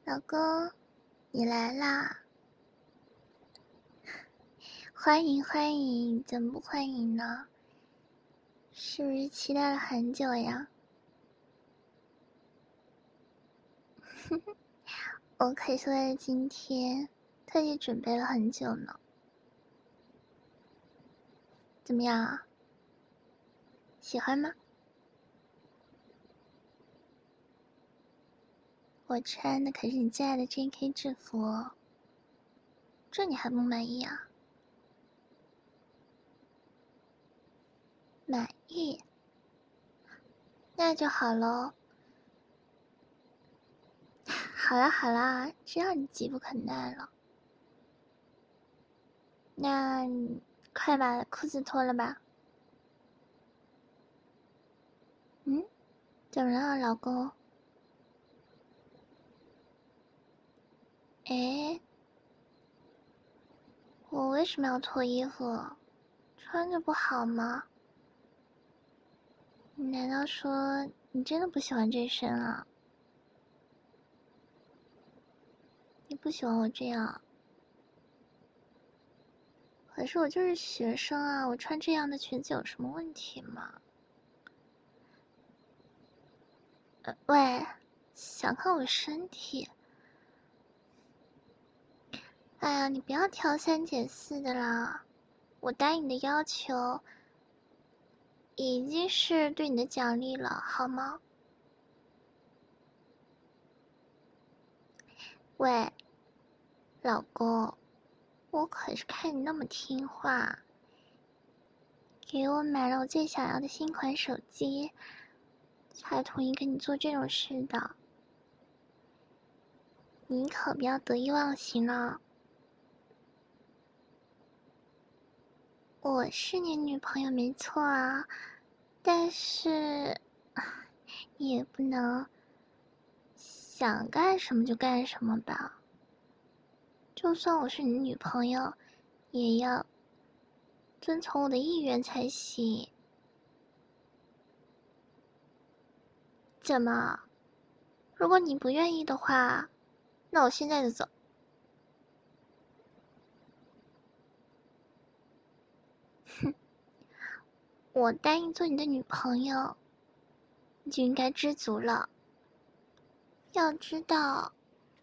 老公，你来啦！欢迎欢迎，怎么不欢迎呢？是不是期待了很久呀？我可是为了今天特地准备了很久呢。怎么样啊？喜欢吗？我穿的可是你最爱的 JK 制服哦，这你还不满意啊？满意，那就好咯。好啦好啦，知道你急不可耐了，那你快把裤子脱了吧。嗯，怎么了，老公？诶，我为什么要脱衣服？穿着不好吗？你难道说你真的不喜欢这身啊？你不喜欢我这样？可是我就是学生啊，我穿这样的裙子有什么问题吗？喂，想看我身体？哎呀，你不要挑三拣四的啦！我答应你的要求已经是对你的奖励了，好吗？喂，老公，我可是看你那么听话，给我买了我最想要的新款手机，才同意跟你做这种事的。你可不要得意忘形了。我是你女朋友没错啊，但是你也不能想干什么就干什么吧。就算我是你女朋友，也要遵从我的意愿才行。怎么？如果你不愿意的话，那我现在就走。哼，我答应做你的女朋友，你就应该知足了。要知道，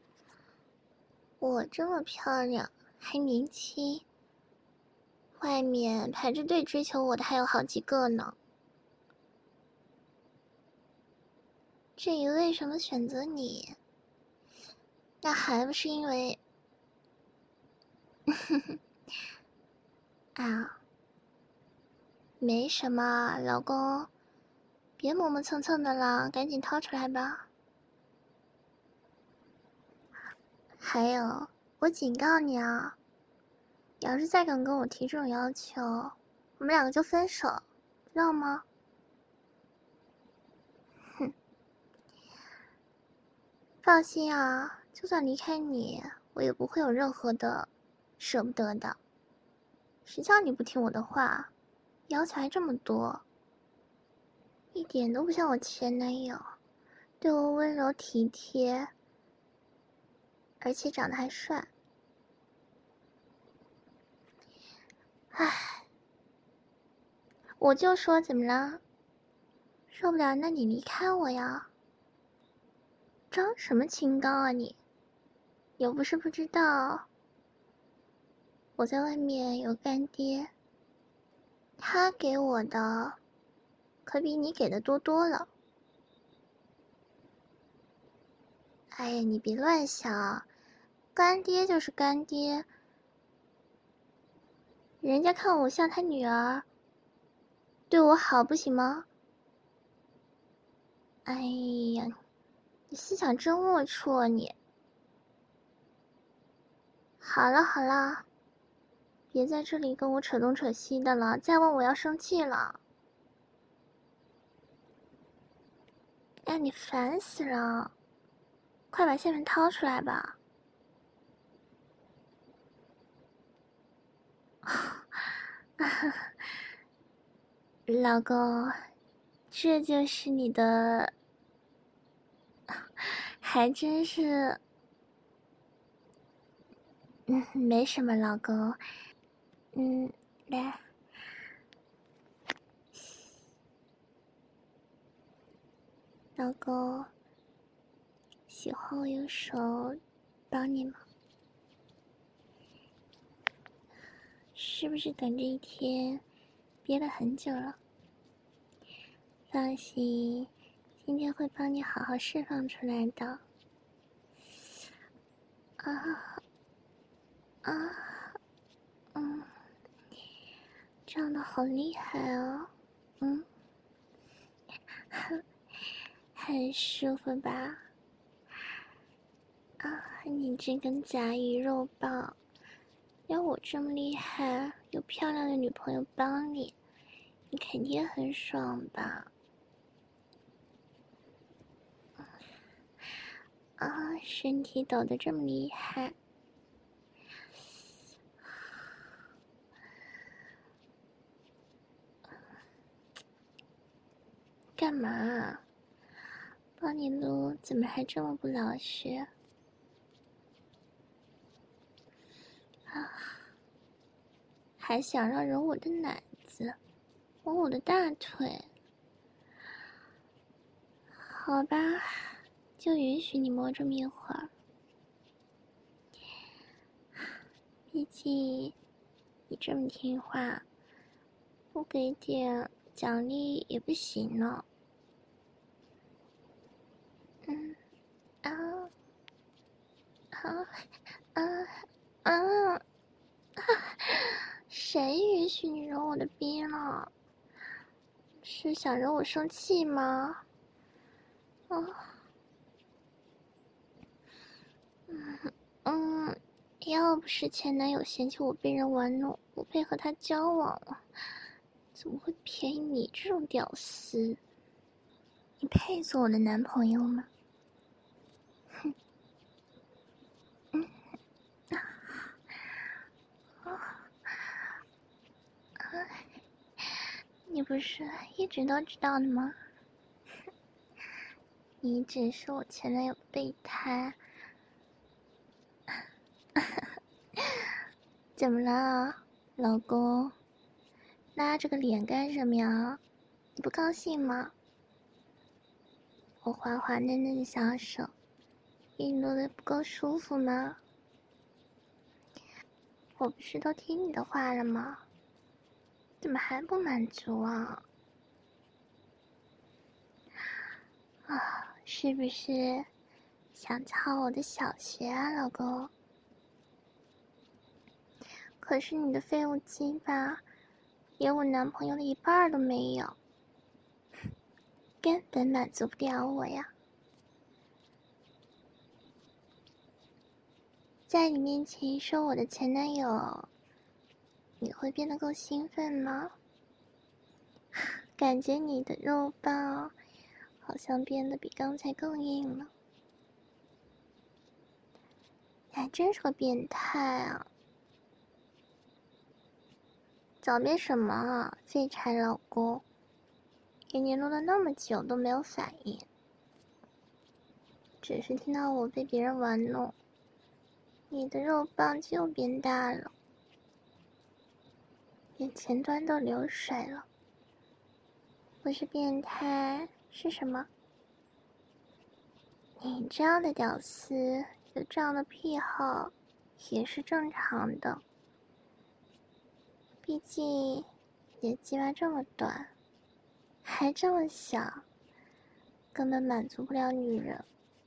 我这么漂亮，还年轻，外面排着队追求我的还有好几个呢。至于为什么选择你，那还不是因为啊，没什么，老公，别磨磨蹭蹭的了，赶紧掏出来吧。还有，我警告你啊，要是再敢跟我提这种要求，我们两个就分手，知道吗？哼，放心啊，就算离开你，我也不会有任何的舍不得的。谁叫你不听我的话，要求还这么多，一点都不像我前男友，对我温柔体贴，而且长得还帅。唉，我就说怎么了？受不了，那你离开我呀！装什么清高啊你？又不是不知道，我在外面有干爹，他给我的可比你给的多多了。哎呀，你别乱想，干爹就是干爹，人家看我像他女儿，对我好不行吗？哎呀，你思想真龌龊啊你！好了好了，别在这里跟我扯东扯西的了，再问我要生气了。让你烦死了，快把线份掏出来吧。老公，这就是你的，还真是没什么，老公。来，老公，喜欢我用手帮你吗？是不是等这一天憋了很久了？放心，今天会帮你好好释放出来的。这样的好厉害啊！很舒服吧？你这根假鱼肉棒，要我这么厉害，有漂亮的女朋友帮你，你肯定很爽吧？身体抖得这么厉害，干嘛？帮你撸，怎么还这么不老实？还想让揉我的奶子，摸我的大腿？好吧，就允许你摸这么一会儿。毕竟你这么听话，不给点奖励也不行呢。啊啊啊啊！谁允许你揉我的逼了？是想惹我生气吗？要不是前男友嫌弃我被人玩弄，不配和他交往了，怎么会便宜你这种屌丝？你配做我的男朋友吗？你不是一直都知道的吗？你一直是我前男友的备胎。怎么了，老公？拉着个脸干什么呀？你不高兴吗？我滑滑嫩嫩的小手，给你弄得不够舒服吗？我不是都听你的话了吗？怎么还不满足啊？是不是想操我的小穴啊，老公？可是你的废物鸡巴连我男朋友的一半都没有，根本满足不了我呀。在你面前说我的前男友，你会变得更兴奋吗？感觉你的肉棒好像变得比刚才更硬了。你还真是个变态啊！狡辩什么啊，废柴老公！给你录了那么久都没有反应，只是听到我被别人玩弄，你的肉棒就变大了，连前端都流水了。不是变态是什么？你这样的屌丝有这样的癖好也是正常的，毕竟你的鸡巴这么短，还这么小，根本满足不了女人，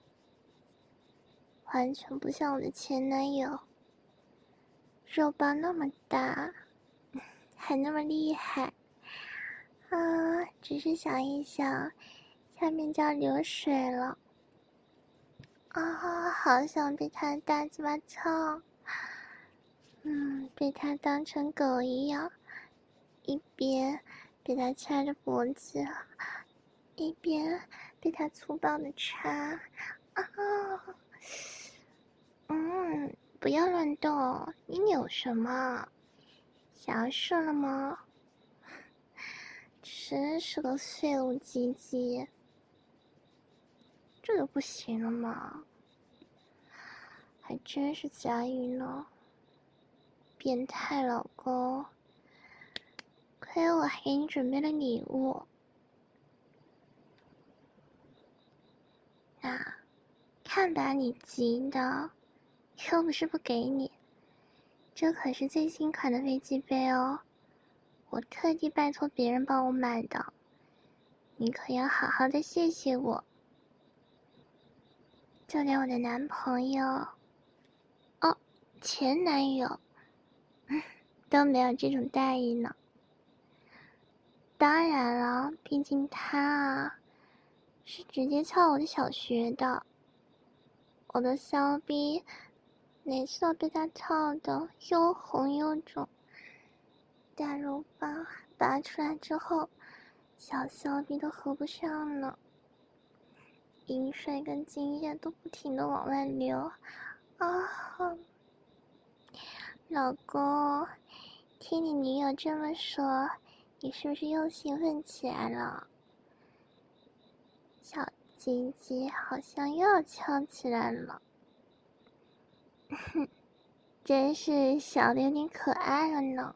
完全不像我的前男友，肉棒那么大，还那么厉害只是想一想，下面就要流水了好想被他的大鸡巴操，被他当成狗一样，一边被他掐着脖子，一边被他粗暴的插不要乱动，你扭什么？想要射了吗？真是个废物鸡鸡，这就不行了吗？还真是假语呢。 变态老公，亏我还给你准备了礼物。啊，看把你急的，又不是不给你，这可是最新款的飞机杯哦，我特地拜托别人帮我买的，你可要好好的谢谢我。就连我的男朋友，哦，前男友，都没有这种待遇呢。当然了，毕竟他啊，是直接翘我的小学的，我的骚逼每次都被他操的又红又肿，大肉棒拔出来之后，小骚逼都合不上呢，饮水跟精液都不停的往外流啊！老公，听你女友这么说，你是不是又兴奋起来了？小鸡鸡好像又要翘起来了，真是小的有点可爱了呢。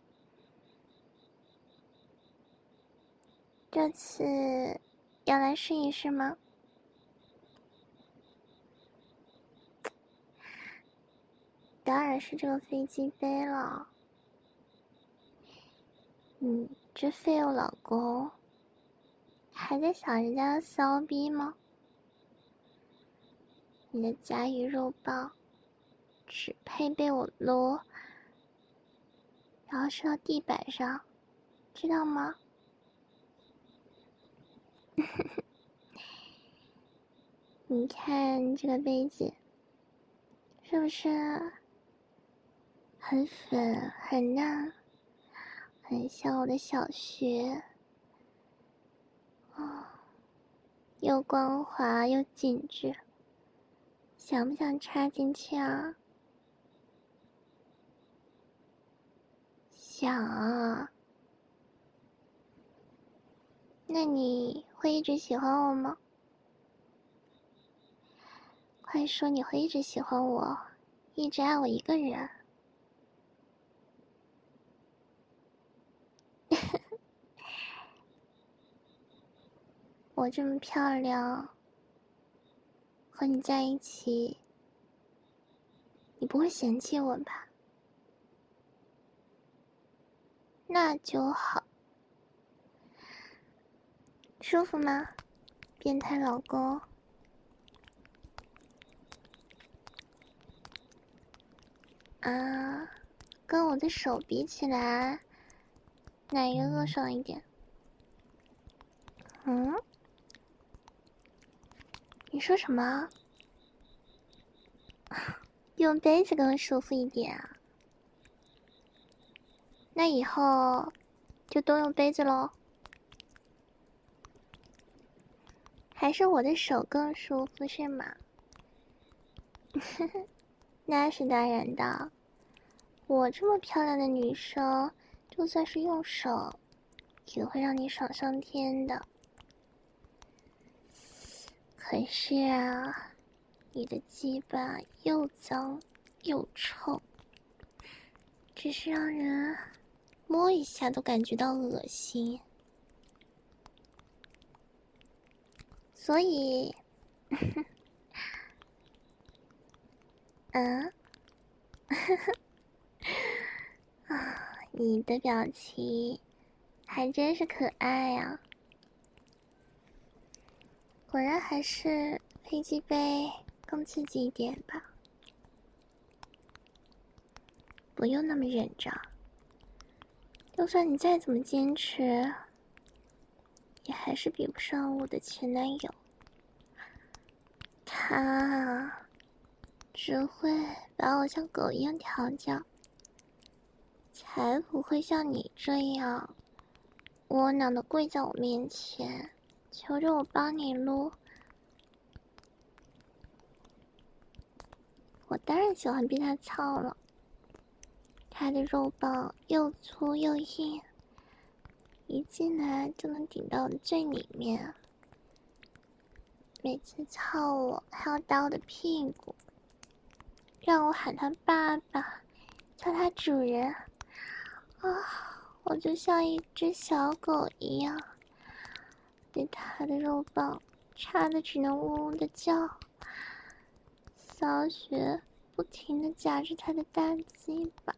这次要来试一试吗？当然是这个飞机杯了。这废物老公，还在想人家的骚逼吗？你的甲鱼肉棒只配被我撸，然后射到地板上，知道吗？你看这个杯子，是不是很粉很嫩，很像我的小学？哦，又光滑又紧致，想不想插进去啊？想啊。那你会一直喜欢我吗？快说你会一直喜欢我，一直爱我一个人。我这么漂亮，和你在一起，你不会嫌弃我吧？那就好。舒服吗，变态老公？啊，跟我的手比起来，哪一个更爽一点？你说什么？用杯子更舒服一点啊？那以后就都用杯子咯。还是我的手更舒服是吗？那是当然的，我这么漂亮的女生，就算是用手，也会让你爽上天的。可是啊，你的鸡巴又脏又臭，只是让人摸一下都感觉到恶心。所以，你的表情还真是可爱呀。果然还是飞机杯更刺激一点吧。不用那么忍着，就算你再怎么坚持，也还是比不上我的前男友。他只会把我像狗一样调教，才不会像你这样窝囊的跪在我面前，求着我帮你撸。我当然喜欢被他操了，他的肉棒又粗又硬，一进来就能顶到我的最里面。每次操我还要打我的屁股，让我喊他爸爸， 叫它主人我就像一只小狗一样，被它的肉棒插的只能嗡嗡的叫，小雪不停的夹着它的大鸡巴，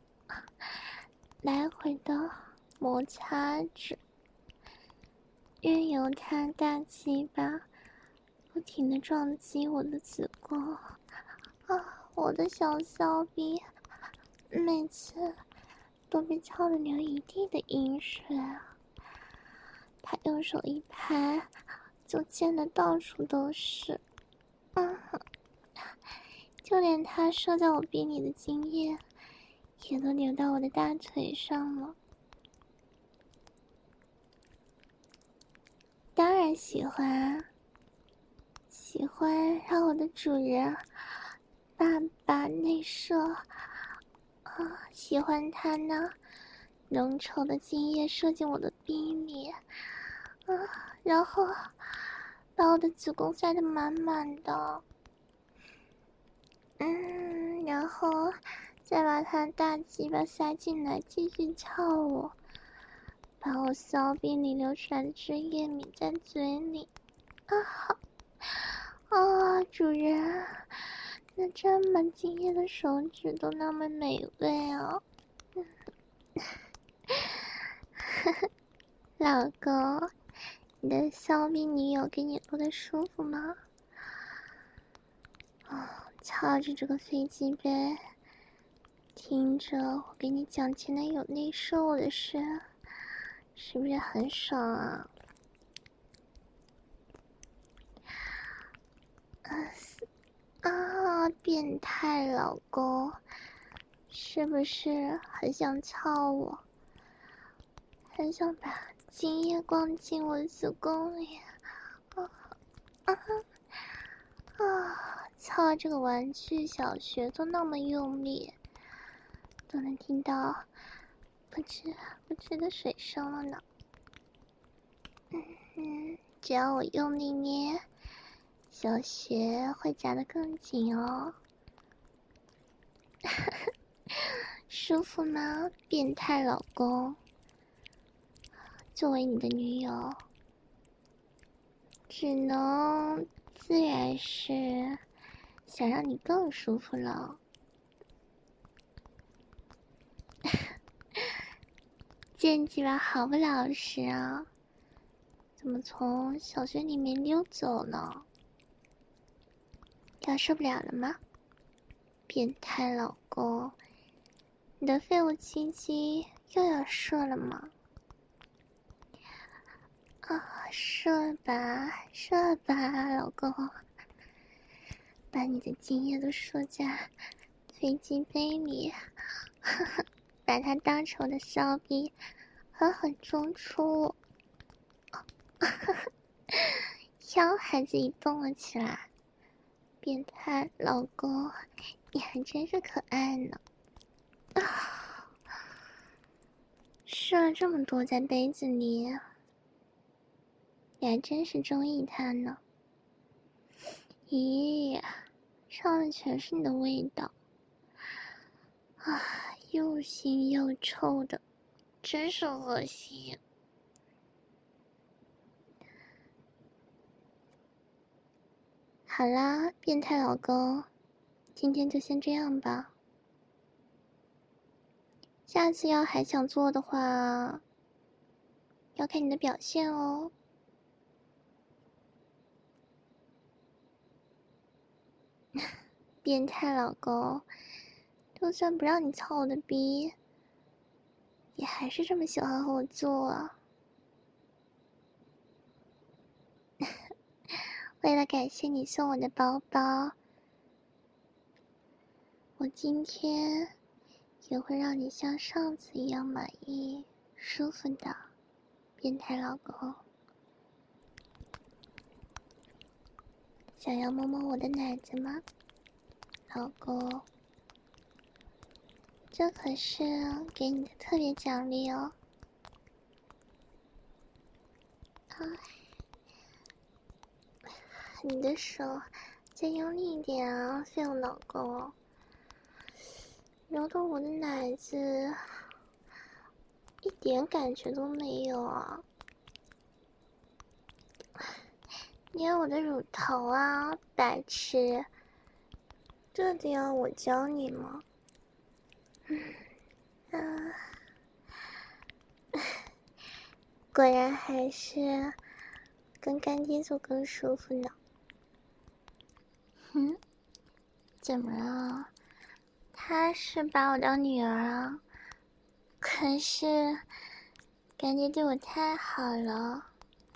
来回的摩擦着，任由它大鸡巴不停的撞击我的子宫我的小骚逼每次都被操得流一地的饮水他用手一拍，就溅得到处都是就连他射在我逼里的精液也都流到我的大腿上了。当然喜欢让我的主人爸内射喜欢他那浓稠的精液射进我的逼里然后把我的子宫塞得满满的然后再把他大鸡巴塞进来继续撬我，把我骚逼里流出来的汁液抿在嘴里主人那这么精液的手指都那么美味老公，你的骚逼女友给你撸的舒服吗？翘着这个飞机杯，听着我给你讲前男友内射我的事，是不是很爽啊？变态老公，是不是很想操我？很想把精液灌进我的子宫里操这个玩具小穴都那么用力，都能听到不知的水声了呢。只要我用力捏，小穴会夹得更紧哦。舒服吗，变态老公？作为你的女友，只能自然是想让你更舒服了。见鸡巴好不老实啊，怎么从小学里面溜走了？要受不了了吗？变态老公，你的废物鸡鸡又要射了吗？射吧老公，把你的精液都射在飞机杯里把它当成我的骚逼狠狠中出腰还自己动了起来。变态老公，你还真是可爱呢射了这么多在杯子里，你还真是中意他呢。咦，上面全是你的味道又腥又臭的，真是恶心。好啦，变态老公，今天就先这样吧。下次要还想做的话，要看你的表现哦。变态老公，就算不让你操我的逼，也还是这么喜欢和我做啊。为了感谢你送我的包包，我今天也会让你像上次一样满意、舒服的，变态老公。想要摸摸我的奶子吗，老公？这可是给你的特别奖励哦。你的手再用力一点啊，废物老公。 挠的我的奶子一点感觉都没有啊！捏我的乳头啊，白痴！这得要我教你吗？果然还是跟干爹做更舒服呢。怎么了？他是把我当女儿啊，可是干爹对我太好了。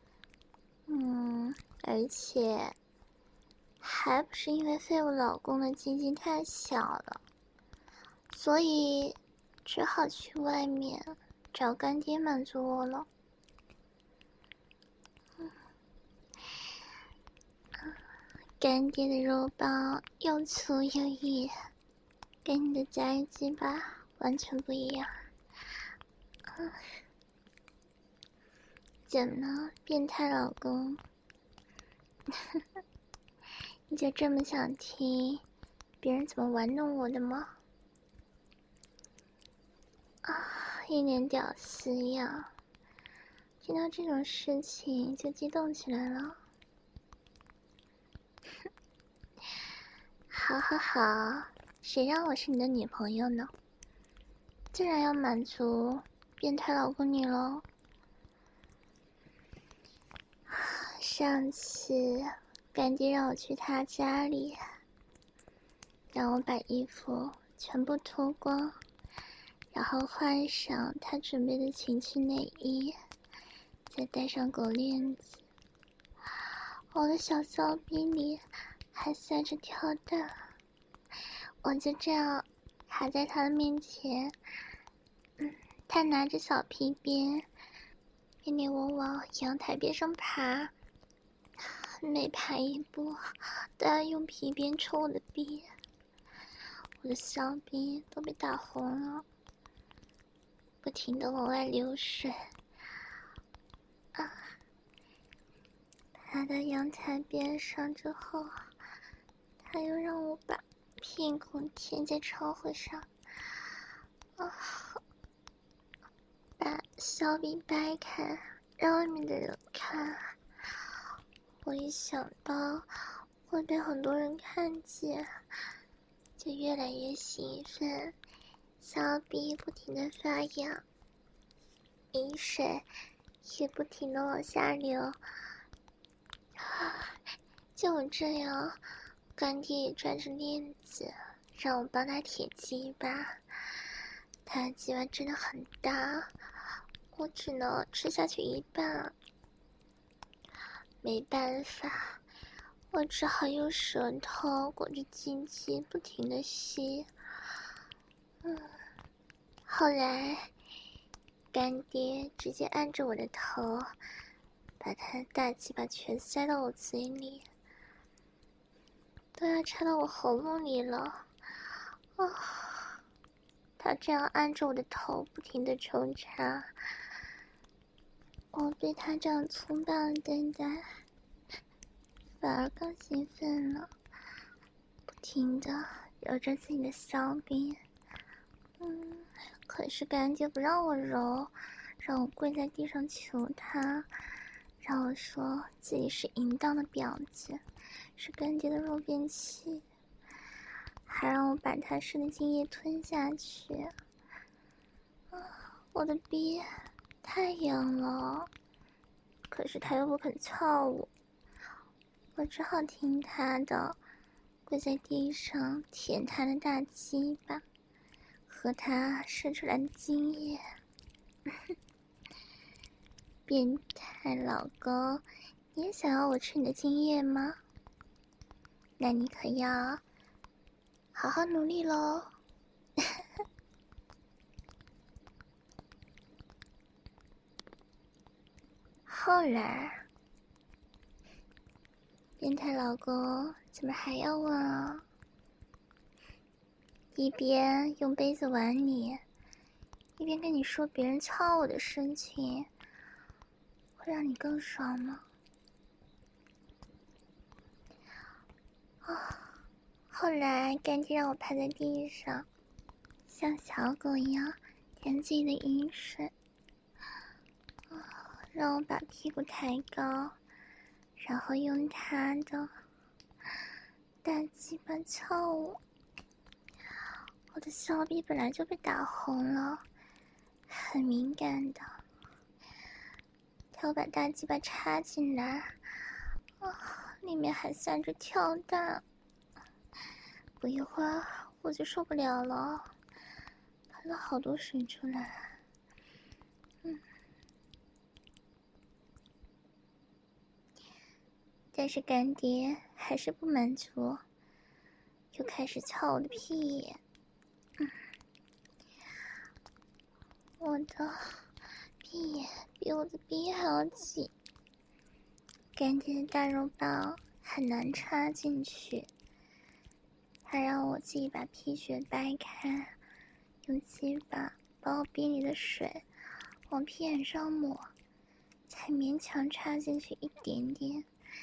而且还不是因为废物老公的鸡鸡太小了，所以只好去外面找干爹满足我了。干爹的肉棒又粗又硬，跟你的夹一鸡巴完全不一样。怎么了，变态老公？你就这么想听别人怎么玩弄我的吗？一脸屌丝样，听到这种事情就激动起来了。好好好，谁让我是你的女朋友呢？自然要满足变态老公你喽。上次干爹让我去他家里，让我把衣服全部脱光，然后换上他准备的情趣内衣，再戴上狗链子。我的小骚逼里还塞着跳蛋，我就这样卡在他的面前，他拿着小皮鞭，别别我往阳台边上爬，每爬一步都要用皮鞭抽我的逼，我的小逼都被打红了，不停地往外流水。爬到阳台边上之后，他又让我把屁股贴在窗户上，把小臂掰开，让外面的人看。我一想到会被很多人看见，就越来越兴奋，小臂不停地发痒，饮水也不停地往下流。就这样，干爹也拽着链子让我帮他舔鸡巴，他的鸡巴真的很大，我只能吃下去一半。没办法，我只好用舌头裹着鸡鸡不停地吸。后来干爹直接按着我的头，把他的大鸡巴全塞到我嘴里，都要插到我喉咙里了。他这样按着我的头不停地抽插，我被他这样粗暴的对待反而更兴奋了，不停地揉着自己的骚逼。可是干爹不让我揉，让我跪在地上求他，让我说自己是淫荡的婊子，是干爹的肉便器，还让我把他湿的精液吞下去。我的逼太痒了，可是他又不肯操我，我只好听他的，跪在地上舔他的大鸡巴，和他射出来的精液。变态老公，你也想要我吃你的精液吗？那你可要好好努力咯。后来，变态老公怎么还要问啊？一边用杯子玩你，一边跟你说别人操我的事情，会让你更爽吗？后来干爹让我趴在地上， 像小狗一样舔自己的饮水，让我把屁股抬高，然后用他的大鸡巴敲我。我的小臂本来就被打红了，很敏感的。他要把大鸡巴插进来，里面还散着跳蛋。不一会儿我就受不了了，喷了好多水出来。但是干爹还是不满足，又开始敲我的屁眼。我的屁眼比我的逼还要紧，干爹的大肉棒很难插进去，还让我自己把屁穴掰开，用鸡巴把我逼里的水往屁眼上抹，才勉强插进去一点点。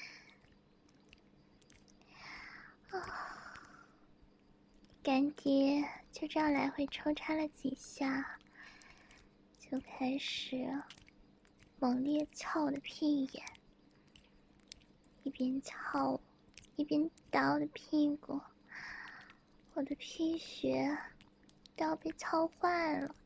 干爹就这样来回抽插了几下，就开始猛烈敲我的屁眼，一边敲一边打我的屁股，我的屁穴都要被敲坏了。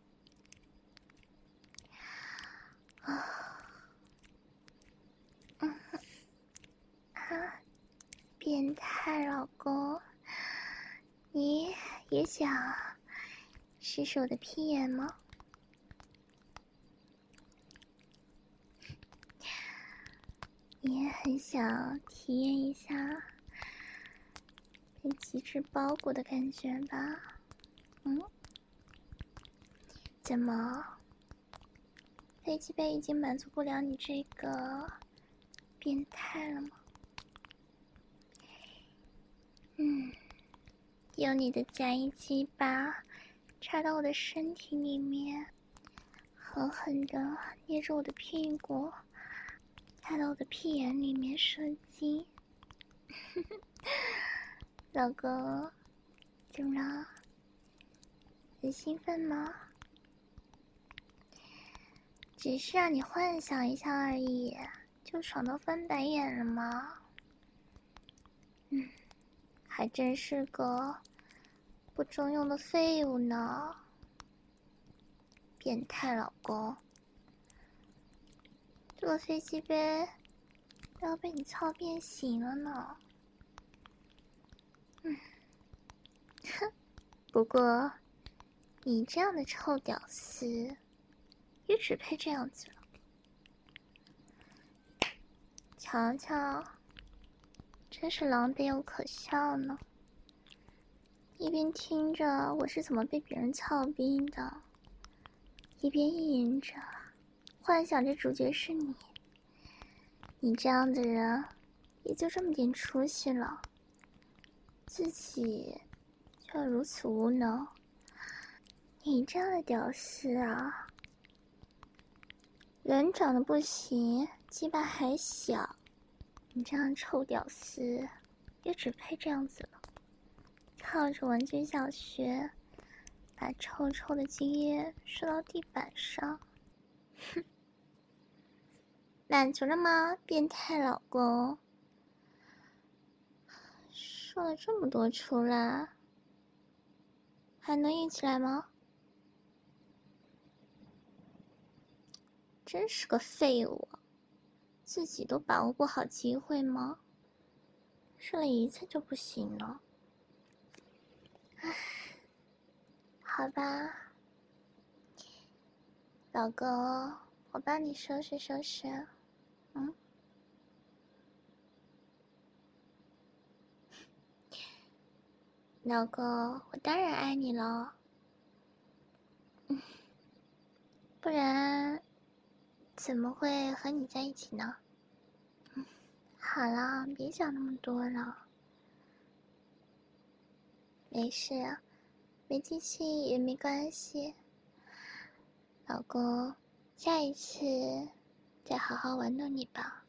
变态老公，你也想试试我的屁眼吗？你也很想体验一下被极致包裹的感觉吧？怎么？飞机杯已经满足不了你这个变态了吗？用你的假一鸡巴插到我的身体里面，狠狠地捏着我的屁股，插到我的屁眼里面射击。老公，怎么了？很兴奋吗？只是让你幻想一下而已，就爽到翻白眼了吗？还真是个不中用的废物呢，变态老公。这个飞机杯都要被你操变形了呢。不过你这样的臭屌丝也只配这样子了。瞧瞧，真是狼狈又可笑呢。一边听着我是怎么被别人操逼的，一边意淫着，幻想着主角是你。你这样的人也就这么点出息了，自己却如此无能。你这样的屌丝啊，人长得不行，鸡巴还小，你这样臭屌丝也只配这样子了，靠着玩具小学把臭臭的精液射到地板上。哼，满足了吗，变态老公？说了这么多出来，还能硬起来吗？真是个废物，自己都把握不好机会吗？射了一次就不行了。唉，好吧，老公，我帮你收拾收拾。老公，我当然爱你了。不然怎么会和你在一起呢？好了，别想那么多了。没事，没进去也没关系。老公，下一次再好好玩弄你吧。